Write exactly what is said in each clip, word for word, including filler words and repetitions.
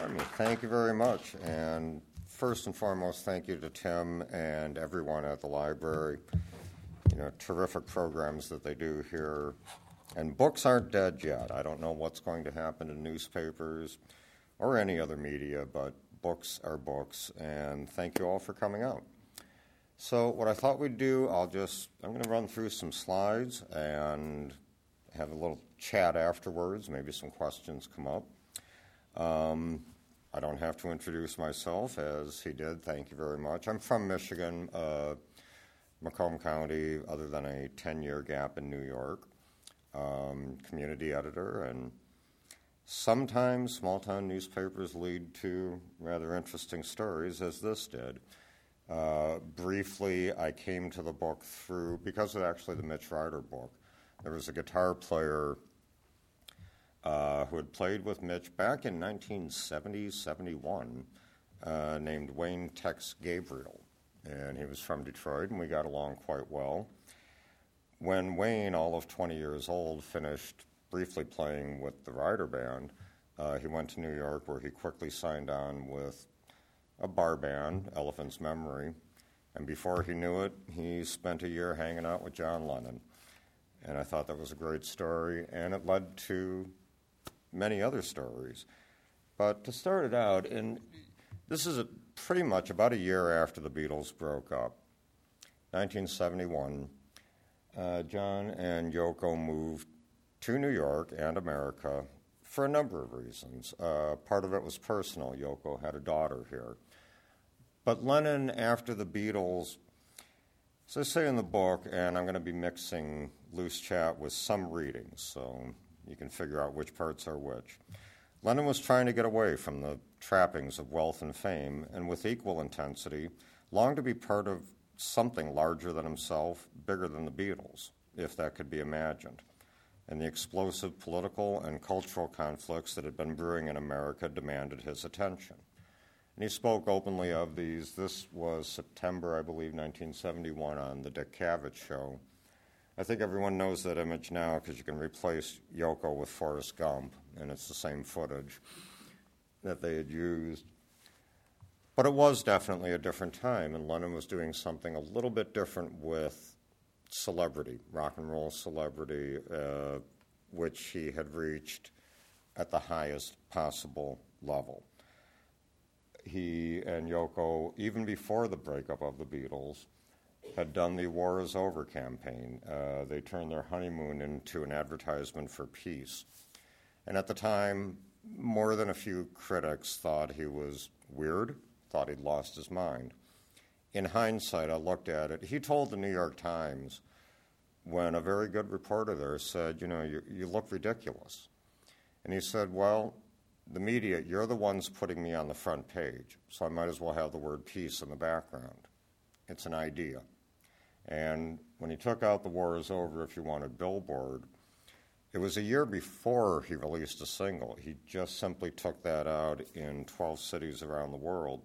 Pardon me. Thank you very much. And first and foremost, thank you to Tim and everyone at the library. You know, terrific programs that they do here. And books aren't dead yet. I don't know what's going to happen to newspapers or any other media, but books are books. And thank you all for coming out. So what I thought we'd do, I'll just, I'm going to run through some slides and have a little chat afterwards. Maybe some questions come up. Um, I don't have to introduce myself, as he did. Thank you very much. I'm from Michigan, uh, Macomb County, other than a ten-year gap in New York. Um, community editor, and sometimes small-town newspapers lead to rather interesting stories, as this did. Uh, briefly, I came to the book through, because of actually the Mitch Ryder book. There was a guitar player uh, who had played with Mitch back in nineteen seventy, seventy-one, uh, named Wayne Tex Gabriel. And he was from Detroit, and we got along quite well. When Wayne, all of twenty years old, finished briefly playing with the Ryder Band, uh, he went to New York, where he quickly signed on with a bar band, Elephant's Memory, and before he knew it, he spent a year hanging out with John Lennon. And I thought that was a great story, and it led to many other stories. But to start it out, and this is a, pretty much about a year after the Beatles broke up, nineteen seventy-one, uh, John and Yoko moved to New York and America for a number of reasons. Uh, part of it was personal. Yoko had a daughter here. But Lennon, after the Beatles, as I say in the book, and I'm going to be mixing loose chat with some readings, so you can figure out which parts are which. Lennon was trying to get away from the trappings of wealth and fame, and with equal intensity, longed to be part of something larger than himself, bigger than the Beatles, if that could be imagined. And the explosive political and cultural conflicts that had been brewing in America demanded his attention. And he spoke openly of these. This was September, I believe, nineteen seventy-one, on the Dick Cavett Show. I think everyone knows that image now because you can replace Yoko with Forrest Gump, and it's the same footage that they had used. But it was definitely a different time, and Lennon was doing something a little bit different with celebrity, rock and roll celebrity, uh, which he had reached at the highest possible level. He and Yoko, even before the breakup of the Beatles, had done the War Is Over campaign. Uh, they turned their honeymoon into an advertisement for peace. And at the time, more than a few critics thought he was weird, thought he'd lost his mind. In hindsight, I looked at it. He told the New York Times, when a very good reporter there said, you know, you, you look ridiculous. And he said, well, the media, you're the ones putting me on the front page, so I might as well have the word peace in the background. It's an idea. And when he took out The War Is Over, If You Wanted Billboard, it was a year before he released a single. He just simply took that out in twelve cities around the world.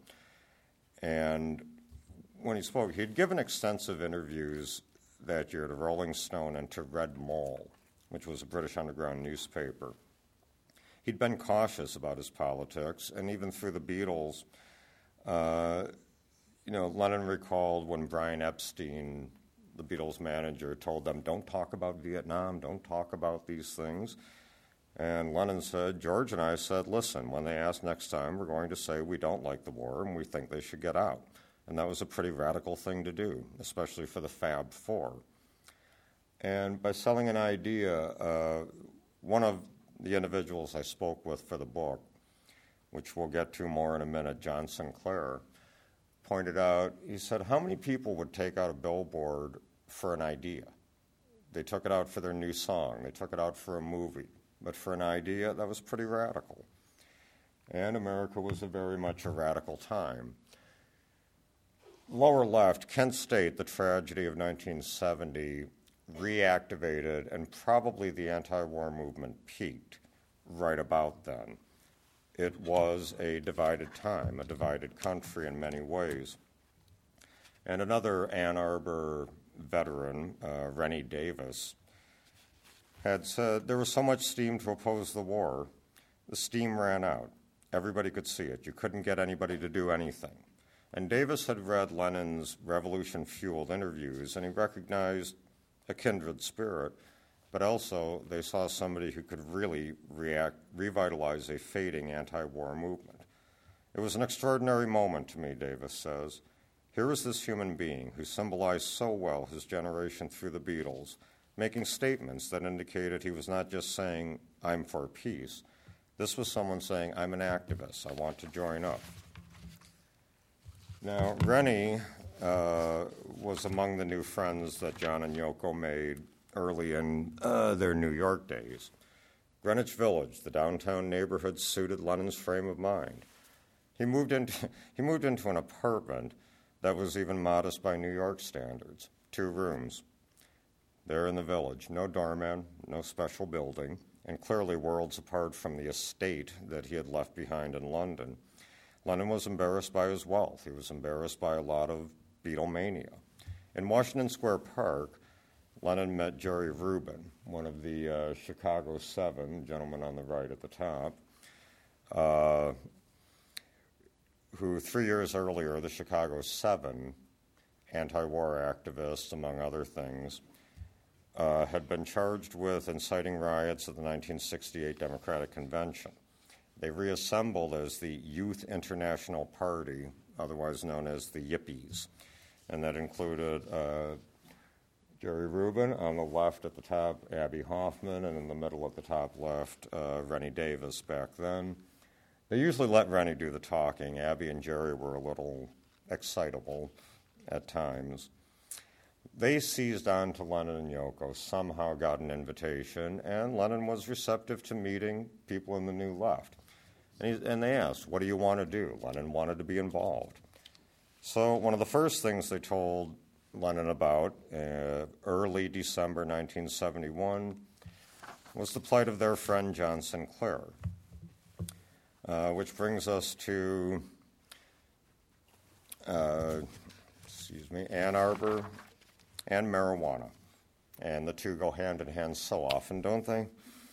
And when he spoke, he'd given extensive interviews that year to Rolling Stone and to Red Mole, which was a British underground newspaper. He'd been cautious about his politics, and even through the Beatles, uh, you know, Lennon recalled when Brian Epstein, the Beatles manager, told them, don't talk about Vietnam, don't talk about these things. And Lennon said, George and I said, listen, when they ask next time, we're going to say we don't like the war and we think they should get out. And that was a pretty radical thing to do, especially for the Fab Four. And by selling an idea, uh, one of the individuals I spoke with for the book, which we'll get to more in a minute, John Sinclair, pointed out, he said, how many people would take out a billboard for an idea? They took it out for their new song. They took it out for a movie. But for an idea, that was pretty radical. And America was a very much a radical time. Lower left, Kent State, the tragedy of nineteen seventy, reactivated, and probably the anti-war movement peaked right about then. It was a divided time, a divided country in many ways. And another Ann Arbor veteran, uh, Rennie Davis, had said there was so much steam to oppose the war, the steam ran out. Everybody could see it. You couldn't get anybody to do anything. And Davis had read Lennon's revolution-fueled interviews, and he recognized a kindred spirit, but also they saw somebody who could really react, revitalize a fading anti-war movement. It was an extraordinary moment to me, Davis says. Here was this human being who symbolized so well his generation through the Beatles, making statements that indicated he was not just saying, I'm for peace. This was someone saying, I'm an activist. I want to join up. Now, Rennie uh, was among the new friends that John and Yoko made early in uh, their New York days. Greenwich Village, the downtown neighborhood, suited Lennon's frame of mind. He moved into, he moved into an apartment that was even modest by New York standards, two rooms. There in the village, no doorman, no special building, and clearly worlds apart from the estate that he had left behind in London. Lennon was embarrassed by his wealth. He was embarrassed by a lot of Beatlemania. In Washington Square Park, Lennon met Jerry Rubin, one of the uh, Chicago Seven, gentleman on the right at the top, uh, who three years earlier, the Chicago Seven, anti-war activists, among other things, uh, had been charged with inciting riots at the nineteen sixty-eight Democratic Convention. They reassembled as the Youth International Party, otherwise known as the Yippies, and that included uh, Jerry Rubin on the left at the top, Abbie Hoffman, and in the middle at the top left, uh, Rennie Davis back then. They usually let Rennie do the talking. Abbie and Jerry were a little excitable at times. They seized on to Lennon and Yoko, somehow got an invitation, and Lennon was receptive to meeting people in the New Left. And, he, and they asked, what do you want to do? Lennon wanted to be involved. So one of the first things they told Lennon about uh, early December nineteen seventy-one was the plight of their friend John Sinclair, uh, which brings us to, uh, excuse me, Ann Arbor and marijuana. And the two go hand in hand so often, don't they?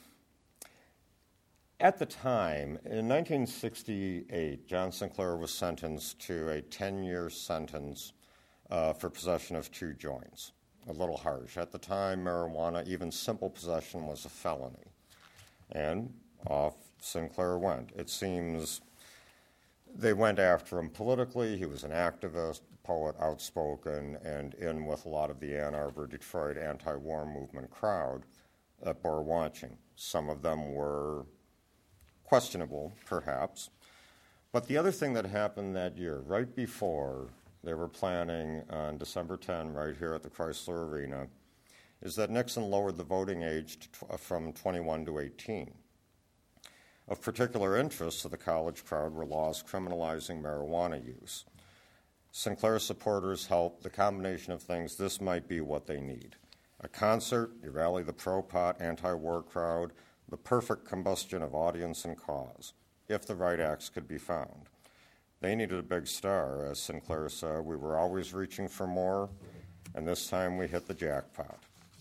At the time, in nineteen sixty-eight, John Sinclair was sentenced to a ten-year sentence uh, for possession of two joints. A little harsh. At the time, marijuana, even simple possession, was a felony. And off Sinclair went. It seems they went after him politically. He was an activist, poet, outspoken, and in with a lot of the Ann Arbor, Detroit anti-war movement crowd that bore watching. Some of them were questionable, perhaps. But the other thing that happened that year, right before they were planning on December tenth, right here at the Chrysler Arena, is that Nixon lowered the voting age to, from twenty-one to eighteen. Of particular interest to the college crowd were laws criminalizing marijuana use. Sinclair supporters helped the combination of things. This might be what they need. A concert, you rally the pro-pot, anti-war crowd, the perfect combustion of audience and cause, if the right acts could be found. They needed a big star, as Sinclair said. We were always reaching for more, and this time we hit the jackpot.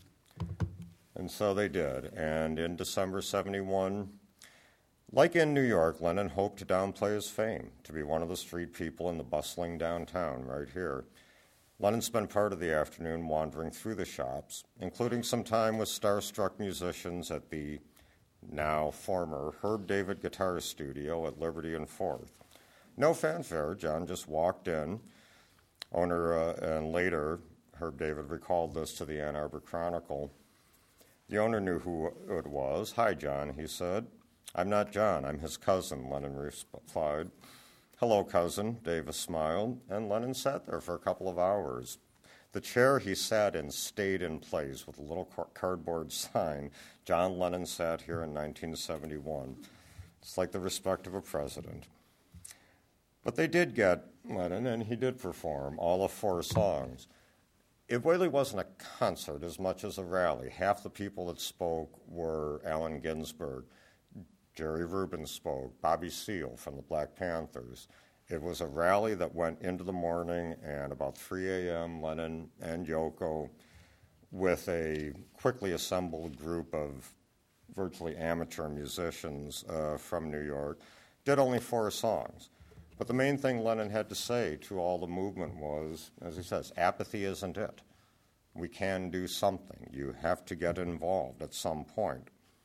And so they did. And in December seventy-one, like in New York, Lennon hoped to downplay his fame, to be one of the street people in the bustling downtown right here. Lennon spent part of the afternoon wandering through the shops, including some time with starstruck musicians at the now former Herb David Guitar Studio at Liberty and Fourth. No fanfare. John just walked in. Owner uh, and later, Herb David recalled this to the Ann Arbor Chronicle. The owner knew who it was. Hi, John, he said. I'm not John, I'm his cousin, Lennon replied. Hello, cousin, Davis smiled, and Lennon sat there for a couple of hours. The chair he sat in stayed in place with a little cardboard sign, John Lennon sat here in nineteen seventy-one. It's like the respect of a president. But they did get Lennon, and he did perform all of four songs. It really wasn't a concert as much as a rally. Half the people that spoke were Allen Ginsberg. Jerry Rubin spoke, Bobby Seale from the Black Panthers. It was a rally that went into the morning, and about three a.m., Lennon and Yoko, with a quickly assembled group of virtually amateur musicians uh, from New York, did only four songs. But the main thing Lennon had to say to all the movement was, as he says, apathy isn't it. We can do something. You have to get involved at some point.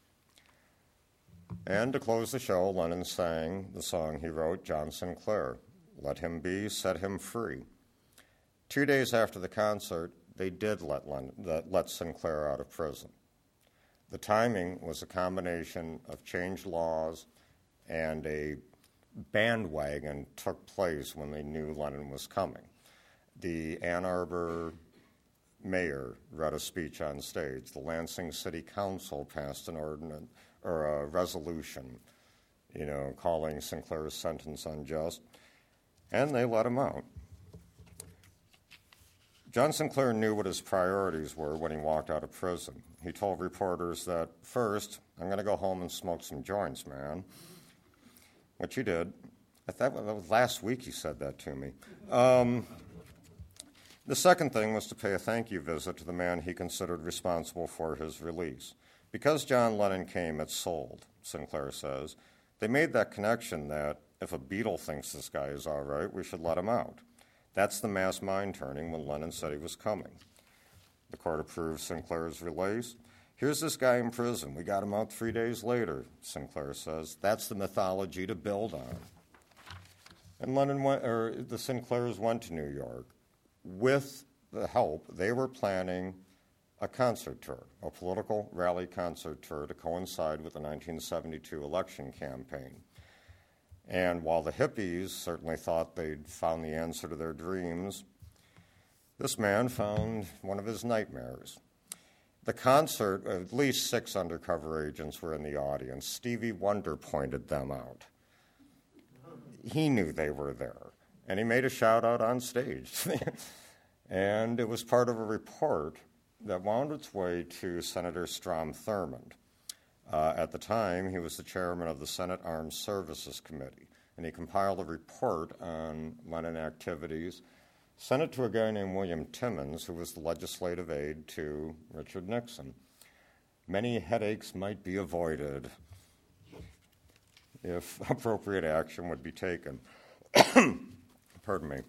And to close the show, Lennon sang the song he wrote, John Sinclair, Let Him Be, Set Him Free. Two days after the concert, they did let, Lennon, let Sinclair out of prison. The timing was a combination of changed laws and a bandwagon took place when they knew Lennon was coming. The Ann Arbor mayor read a speech on stage. The Lansing City Council passed an ordinance or a resolution, you know, calling Sinclair's sentence unjust, and they let him out. John Sinclair knew what his priorities were when he walked out of prison. He told reporters that, first, I'm going to go home and smoke some joints, man, which he did. I thought that was last week he said that to me. Um, the second thing was to pay a thank you visit to the man he considered responsible for his release. Because John Lennon came, it sold, Sinclair says. They made that connection that if a Beatle thinks this guy is all right, we should let him out. That's the mass mind turning when Lennon said he was coming. The court approved Sinclair's release. Here's this guy in prison. We got him out three days later, Sinclair says. That's the mythology to build on. And Lennon went, or the Sinclairs went to New York. With the help, they were planning a concert tour, a political rally concert tour to coincide with the nineteen seventy-two election campaign. And while the hippies certainly thought they'd found the answer to their dreams, this man found one of his nightmares. The concert, at least six undercover agents were in the audience. Stevie Wonder pointed them out. He knew they were there, and he made a shout out on stage. And it was part of a report that wound its way to Senator Strom Thurmond. Uh, at the time, he was the chairman of the Senate Armed Services Committee, and he compiled a report on Lennon activities, sent it to a guy named William Timmons, who was the legislative aide to Richard Nixon. Many headaches might be avoided if appropriate action would be taken. Pardon me.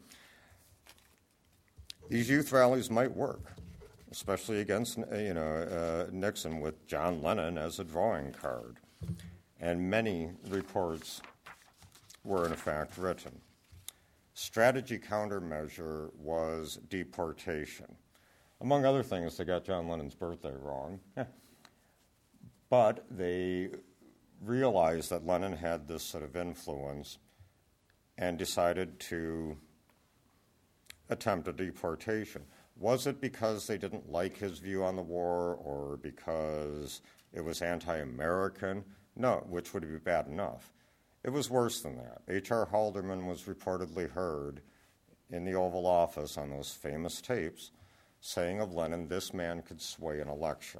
These youth rallies might work, especially against you know uh, Nixon with John Lennon as a drawing card. And many reports were in fact written. Strategy countermeasure was deportation. Among other things, they got John Lennon's birthday wrong. But they realized that Lennon had this sort of influence and decided to attempt a deportation. Was it because they didn't like his view on the war or because it was anti-American? No, which would be bad enough. It was worse than that. H R Haldeman was reportedly heard in the Oval Office on those famous tapes saying of Lennon, this man could sway an election.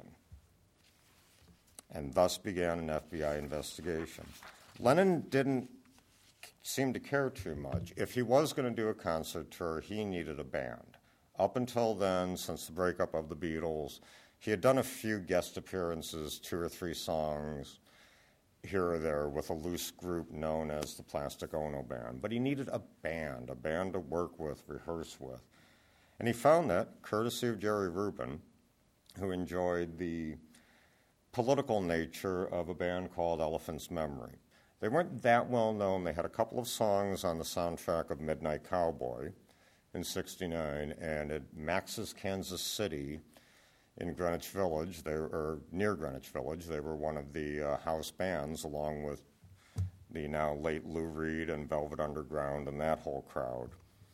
And thus began an F B I investigation. Lennon didn't seem to care too much. If he was going to do a concert tour, he needed a band. Up until then, since the breakup of the Beatles, he had done a few guest appearances, two or three songs here or there with a loose group known as the Plastic Ono Band. But he needed a band, a band to work with, rehearse with. And he found that, courtesy of Jerry Rubin, who enjoyed the political nature of a band called Elephant's Memory. They weren't that well known. They had a couple of songs on the soundtrack of Midnight Cowboy in sixty-nine, and at Max's Kansas City in Greenwich Village, they were, or near Greenwich Village, they were one of the uh, house bands, along with the now late Lou Reed and Velvet Underground and that whole crowd.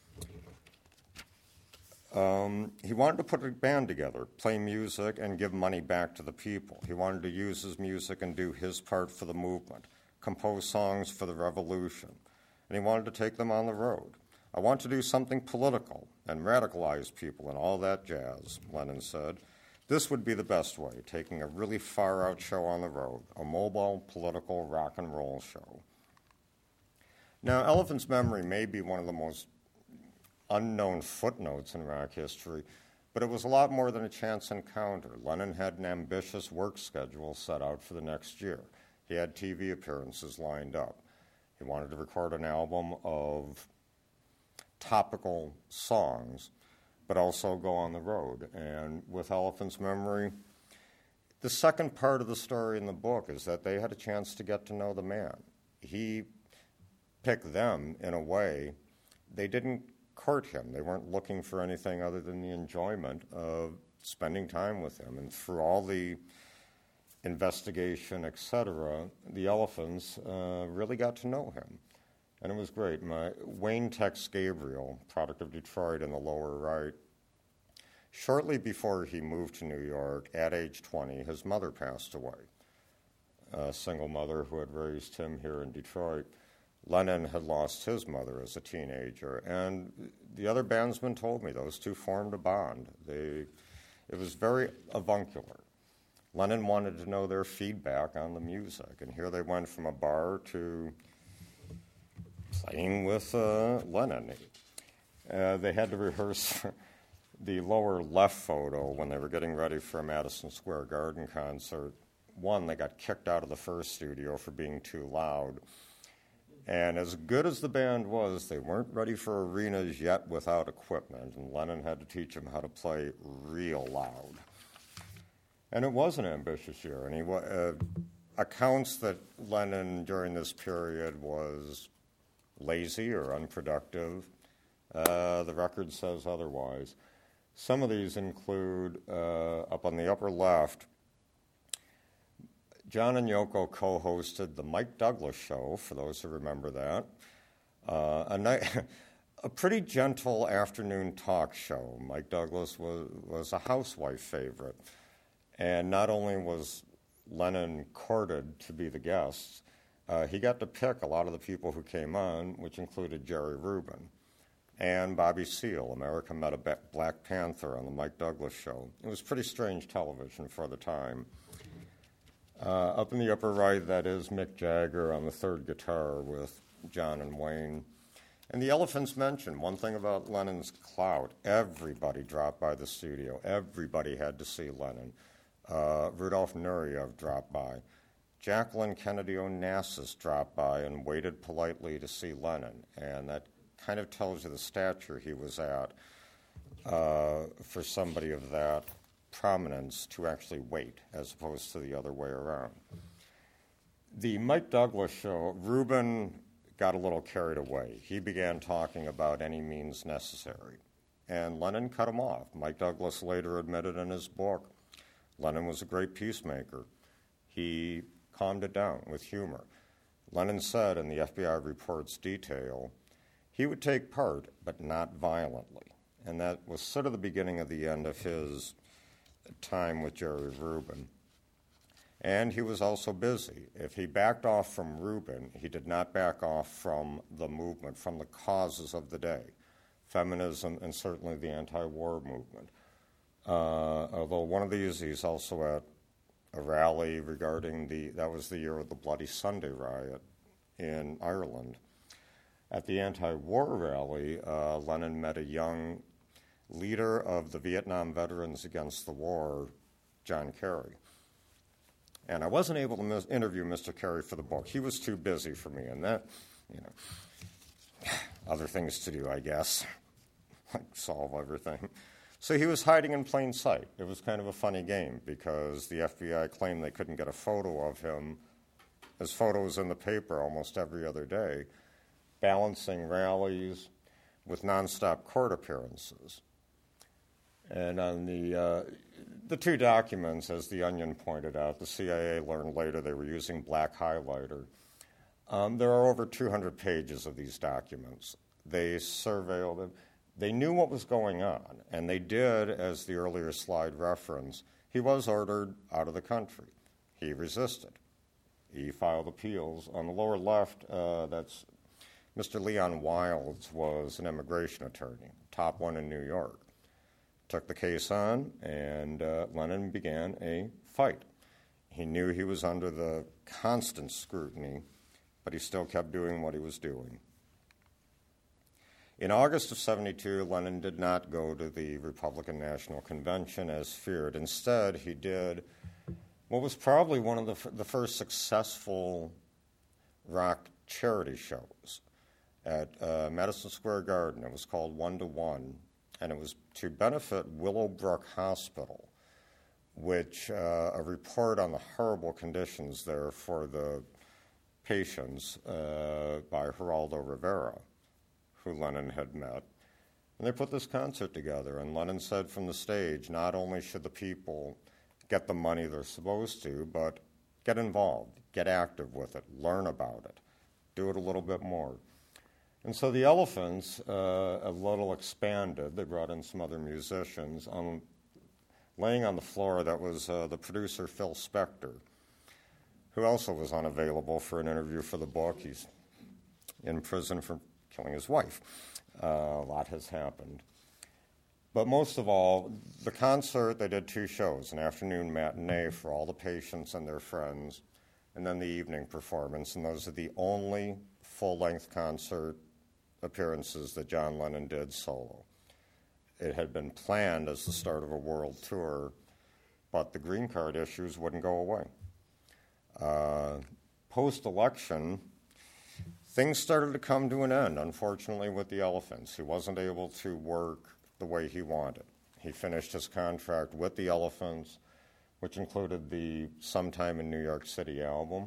Um, he wanted to put a band together, play music, and give money back to the people. He wanted to use his music and do his part for the movement, compose songs for the revolution, and he wanted to take them on the road. I want to do something political and radicalize people and all that jazz, Lennon said. This would be the best way, taking a really far-out show on the road, a mobile, political rock and roll show. Now, Elephant's Memory may be one of the most unknown footnotes in rock history, but it was a lot more than a chance encounter. Lennon had an ambitious work schedule set out for the next year. He had T V appearances lined up. He wanted to record an album of topical songs, but also go on the road. And with Elephant's Memory, the second part of the story in the book is that they had a chance to get to know the man. He picked them in a way. They didn't court him. They weren't looking for anything other than the enjoyment of spending time with him. And through all the investigation, et cetera, the Elephants uh, really got to know him. And it was great. My Wayne Tex Gabriel, product of Detroit in the lower right, shortly before he moved to New York, at age twenty, his mother passed away, a single mother who had raised him here in Detroit. Lennon had lost his mother as a teenager, and the other bandsmen told me those two formed a bond. They, it was very avuncular. Lennon wanted to know their feedback on the music, and here they went from a bar to playing with uh, Lennon. Uh, they had to rehearse the lower left photo when they were getting ready for a Madison Square Garden concert. One, they got kicked out of the first studio for being too loud. And as good as the band was, they weren't ready for arenas yet without equipment, and Lennon had to teach them how to play real loud. And it was an ambitious year, and he uh, accounts that Lennon during this period was lazy or unproductive. Uh, the record says otherwise. Some of these include, uh, up on the upper left, John and Yoko co-hosted the Mike Douglas Show, for those who remember that, uh, a, night, a pretty gentle afternoon talk show. Mike Douglas was, was a housewife favorite, and not only was Lennon courted to be the guest, uh, he got to pick a lot of the people who came on, which included Jerry Rubin and Bobby Seale. America met a Black Panther on the Mike Douglas Show. It was pretty strange television for the time. Uh, up in the upper right, that is Mick Jagger on the third guitar with John and Wayne. And the Elephants mentioned one thing about Lennon's clout. Everybody dropped by the studio. Everybody had to see Lennon. Uh, Rudolf Nureyev dropped by. Jacqueline Kennedy Onassis dropped by and waited politely to see Lennon. And that kind of tells you the stature he was at uh, for somebody of that prominence to actually wait as opposed to the other way around. The Mike Douglas Show, Rubin got a little carried away. He began talking about any means necessary, and Lennon cut him off. Mike Douglas later admitted in his book, Lennon was a great peacemaker. He calmed it down with humor. Lennon said in the F B I report's detail, he would take part, but not violently. And that was sort of the beginning of the end of his time with Jerry Rubin. And he was also busy. If he backed off from Rubin, he did not back off from the movement, from the causes of the day, feminism and certainly the anti-war movement. Uh, although one of these, he's also at a rally regarding the, that was the year of the Bloody Sunday riot in Ireland. At the anti-war rally, uh, Lennon met a young leader of the Vietnam Veterans Against the War, John Kerry. And I wasn't able to mis- interview Mister Kerry for the book. He was too busy for me, and that, you know, other things to do, I guess, like solve everything. So he was hiding in plain sight. It was kind of a funny game because the F B I claimed they couldn't get a photo of him. His photo was in the paper almost every other day, balancing rallies with nonstop court appearances. And on the uh, the two documents, as the Onion pointed out, the C I A learned later they were using black highlighter. Um, there are over two hundred pages of these documents. They surveilled them. They knew what was going on, and they did, as the earlier slide referenced, he was ordered out of the country. He resisted. He filed appeals. On the lower left, uh, that's Mister Leon Wilds was an immigration attorney, top one in New York. Took the case on, and uh, Lennon began a fight. He knew he was under the constant scrutiny, but he still kept doing what he was doing. In August of seventy-two, Lennon did not go to the Republican National Convention as feared. Instead, he did what was probably one of the, f- the first successful rock charity shows at uh, Madison Square Garden. It was called One to One, and it was to benefit Willowbrook Hospital, which uh, a report on the horrible conditions there for the patients uh, by Geraldo Rivera, who Lennon had met. And they put this concert together, and Lennon said from the stage, not only should the people get the money they're supposed to, but get involved, get active with it, learn about it, do it a little bit more. And so the Elephants, uh, a little expanded, they brought in some other musicians. Um, laying on the floor, that was uh, the producer Phil Spector, who also was unavailable for an interview for the book. He's in prison for killing his wife. Uh, a lot has happened. But most of all, the concert, they did two shows, an afternoon matinee for all the patients and their friends, and then the evening performance, and those are the only full-length concert appearances that John Lennon did solo. It had been planned as the start of a world tour, but the green card issues wouldn't go away. Uh, post-election, things started to come to an end, unfortunately, with the Elephants. He wasn't able to work the way he wanted. He finished his contract with the Elephants, which included the Sometime in New York City album.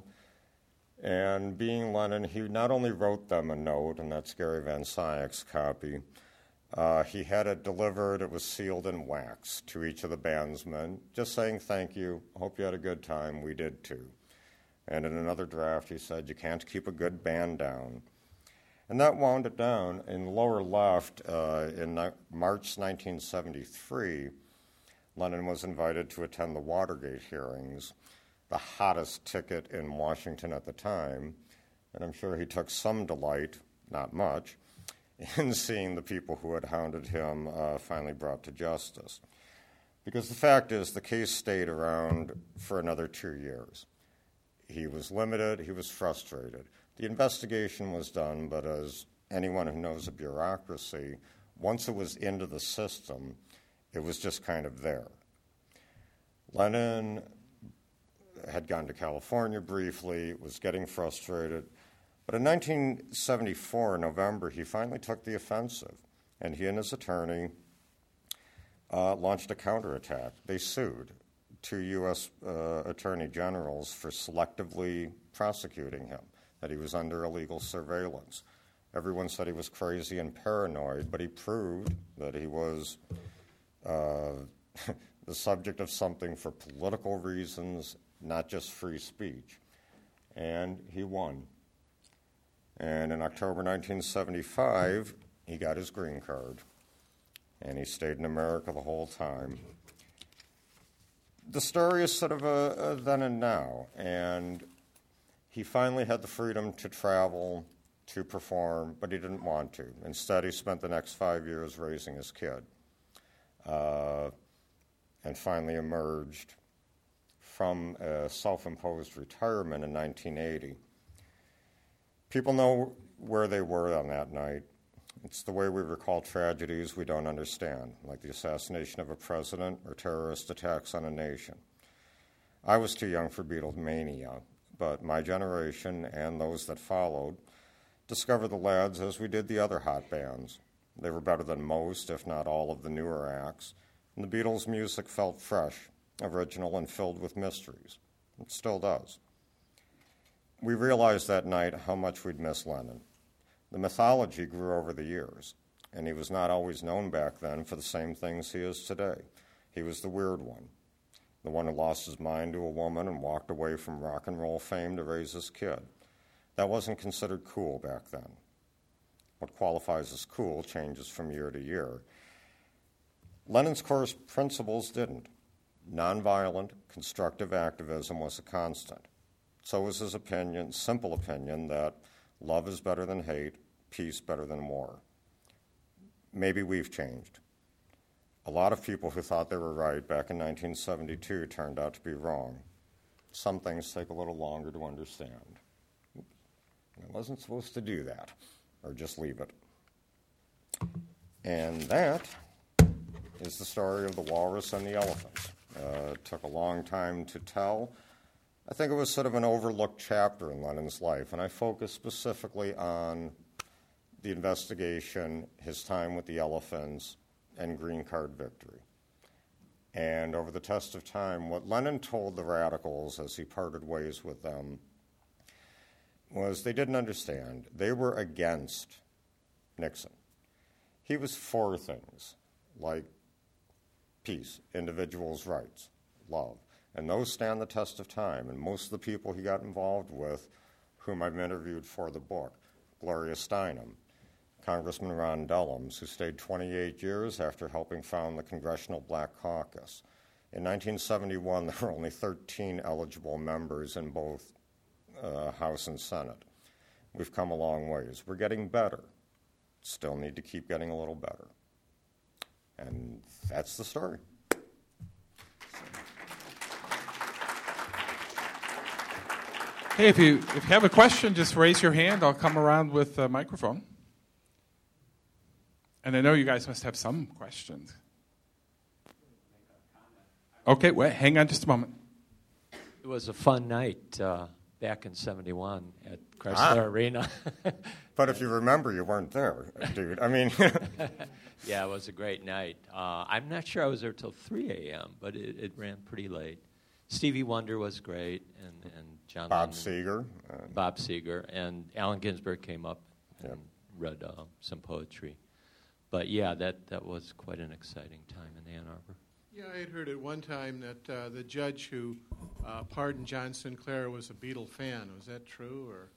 And being Lennon, he not only wrote them a note, and that's Gary Van Syck's copy, uh, he had it delivered, it was sealed in wax to each of the bandsmen, just saying thank you, hope you had a good time, we did too. And in another draft he said, you can't keep a good band down. And that wound it down. In the lower left, uh, in ni- March nineteen seventy-three, Lennon was invited to attend the Watergate hearings, the hottest ticket in Washington at the time, and I'm sure he took some delight, not much, in seeing the people who had hounded him uh, finally brought to justice. Because the fact is, the case stayed around for another two years. He was limited, he was frustrated. The investigation was done, but as anyone who knows a bureaucracy, once it was into the system, it was just kind of there. Lennon had gone to California briefly, was getting frustrated, but in nineteen seventy-four, in November, he finally took the offensive, and he and his attorney uh, launched a counterattack. They sued two U S uh, attorney generals for selectively prosecuting him, that he was under illegal surveillance. Everyone said he was crazy and paranoid, but he proved that he was uh, the subject of something for political reasons, not just free speech. And he won. And in October nineteen seventy-five, he got his green card, and he stayed in America the whole time. The story is sort of a, a then and now, and he finally had the freedom to travel, to perform, but he didn't want to. Instead, he spent the next five years raising his kid, uh, and finally emerged from a self-imposed retirement in nineteen eighty. People know where they were on that night. It's the way we recall tragedies we don't understand, like the assassination of a president or terrorist attacks on a nation. I was too young for Beatlemania, but my generation and those that followed discovered the lads as we did the other hot bands. They were better than most, if not all, of the newer acts, and the Beatles' music felt fresh, original, and filled with mysteries. It still does. We realized that night how much we'd miss Lennon. The mythology grew over the years, and he was not always known back then for the same things he is today. He was the weird one, the one who lost his mind to a woman and walked away from rock and roll fame to raise his kid. That wasn't considered cool back then. What qualifies as cool changes from year to year. Lennon's core principles didn't. Nonviolent, constructive activism was a constant. So was his opinion, simple opinion, that love is better than hate, peace better than war. Maybe we've changed. A lot of people who thought they were right back in nineteen seventy-two turned out to be wrong. Some things take a little longer to understand. I wasn't supposed to do that, or just leave it. And that is the story of the walrus and the elephant. Uh, it took a long time to tell. I think it was sort of an overlooked chapter in Lennon's life, and I focused specifically on the investigation, his time with the Elephants, and Green Card victory. And over the test of time, what Lennon told the radicals as he parted ways with them was they didn't understand. They were against Nixon. He was for things like peace, individuals' rights, love. And those stand the test of time. And most of the people he got involved with, whom I've interviewed for the book, Gloria Steinem, Congressman Ron Dellums, who stayed twenty-eight years after helping found the Congressional Black Caucus. In nineteen seventy-one, there were only thirteen eligible members in both uh, House and Senate. We've come a long ways. We're getting better. Still need to keep getting a little better. And that's the story. Hey, if you if you have a question, just raise your hand. I'll come around with a microphone. And I know you guys must have some questions. Okay, wait, hang on just a moment. It was a fun night uh, back in seventy-one at Chrysler ah. Arena. But if you remember, you weren't there, dude. I mean... Yeah, it was a great night. Uh, I'm not sure I was there till three a.m., but it, it ran pretty late. Stevie Wonder was great, and, and John Bob Lennon, Seger. Uh, Bob Seger, and Allen Ginsberg came up and yep. read uh, some poetry. But yeah, that, that was quite an exciting time in Ann Arbor. Yeah, I had heard at one time that uh, the judge who uh, pardoned John Sinclair was a Beatle fan. Was that true, or?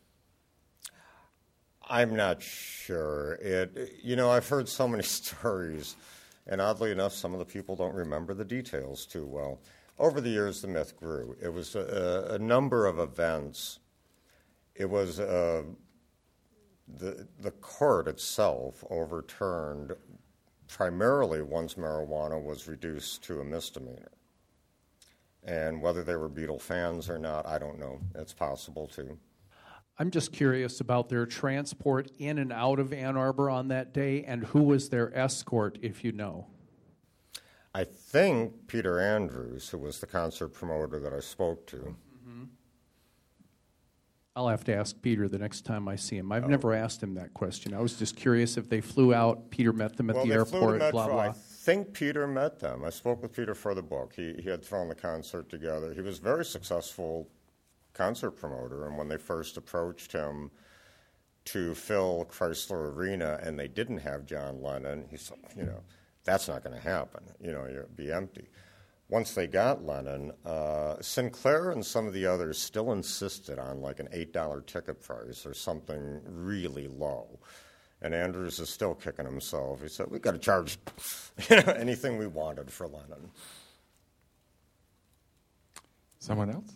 I'm not sure. It, you know, I've heard so many stories, and oddly enough, some of the people don't remember the details too well. Over the years, the myth grew. It was a, a number of events. It was uh, the the court itself overturned primarily once marijuana was reduced to a misdemeanor. And whether they were Beatle fans or not, I don't know. It's possible too. I'm just curious about their transport in and out of Ann Arbor on that day, and who was their escort, if you know. I think Peter Andrews, who was the concert promoter that I spoke to. Mm-hmm. I'll have to ask Peter the next time I see him. I've oh. never asked him that question. I was just curious if they flew out, Peter met them at well, the they airport, flew to Metro. blah, blah. I think Peter met them. I spoke with Peter for the book. He, he had thrown the concert together. He was a very successful concert promoter, and when they first approached him to fill Chrysler Arena and they didn't have John Lennon, he said, you know, that's not going to happen. You know, you'll be empty. Once they got Lennon, uh, Sinclair and some of the others still insisted on like an eight dollar ticket price or something really low. And Andrews is still kicking himself. He said, we've got to charge you know, anything we wanted for Lennon. Someone else?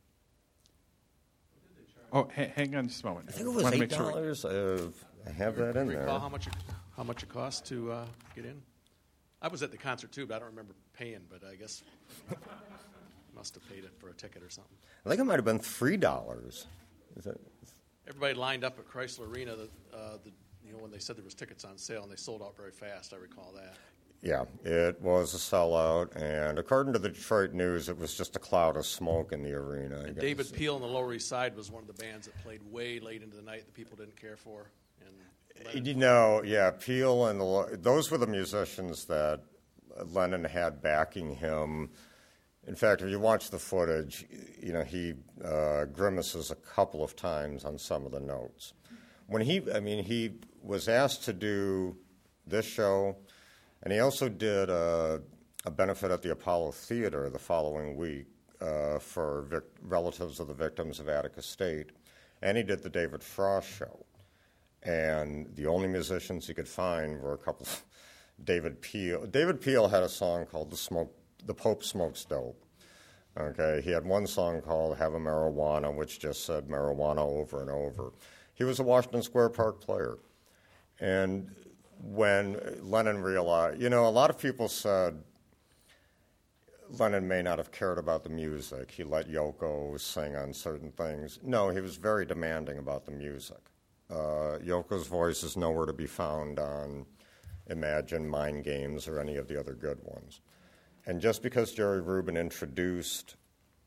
Oh, ha- hang on just a moment. I think it was eight dollars. Sure. Uh, I have that in there. Recall how much it, how much it cost to uh, get in? I was at the concert too, but I don't remember paying. But I guess must have paid it for a ticket or something. I think it might have been three dollars. Is that? Everybody lined up at Chrysler Arena. The, uh, the, you know, when they said there was tickets on sale, and they sold out very fast. I recall that. Yeah, it was a sellout, and according to the Detroit News, it was just a cloud of smoke in the arena. And David Peel on the Lower East Side was one of the bands that played way late into the night that people didn't care for. And you know, yeah, Peel and the, those were the musicians that Lennon had backing him. In fact, if you watch the footage, you know, he uh, grimaces a couple of times on some of the notes. When he, I mean, he was asked to do this show. And he also did a, a benefit at the Apollo Theater the following week uh, for vic- relatives of the victims of Attica State. And he did the David Frost show. And the only musicians he could find were a couple of David Peel. David Peel had a song called The Smoke, The Pope Smokes Dope. Okay, he had one song called Have a Marijuana, which just said marijuana over and over. He was a Washington Square Park player. And when Lennon realized, you know, a lot of people said Lennon may not have cared about the music. He let Yoko sing on certain things. No, he was very demanding about the music. Uh, Yoko's voice is nowhere to be found on Imagine, Mind Games, or any of the other good ones. And just because Jerry Rubin introduced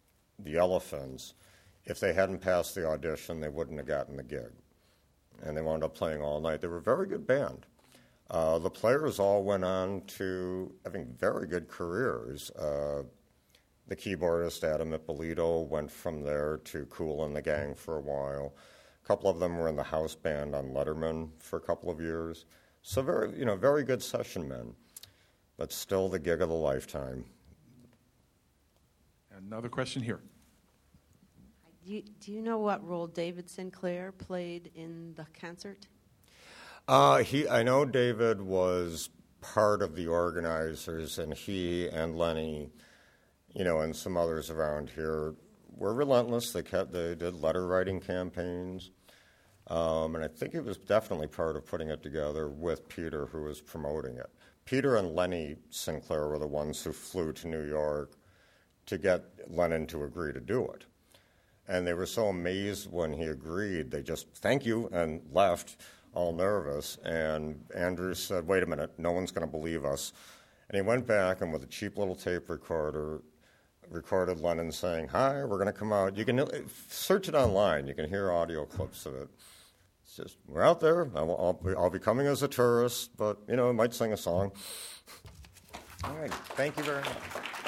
the Elephants, if they hadn't passed the audition, they wouldn't have gotten the gig. And they wound up playing all night. They were a very good band. Uh, the players all went on to having very good careers. Uh, the keyboardist, Adam Ippolito, went from there to Kool and the Gang for a while. A couple of them were in the house band on Letterman for a couple of years. So very, you know, very good session men, but still the gig of the lifetime. Another question here. Do you, do you know what role David Sinclair played in the concert? Uh, he, I know David was part of the organizers, and he and Lenny, you know, and some others around here were relentless. They kept, they did letter writing campaigns, um, and I think he was definitely part of putting it together with Peter, who was promoting it. Peter and Lenny Sinclair were the ones who flew to New York to get Lennon to agree to do it. And they were so amazed when he agreed, they just, thank you, and left, all nervous. And Andrew said, wait a minute, no one's going to believe us. And he went back and with a cheap little tape recorder, recorded Lennon saying, hi, we're going to come out. You can search it online. You can hear audio clips of it. It's just, we're out there. I'll, I'll, be, I'll be coming as a tourist, but, you know, I might sing a song. All right. Thank you very much.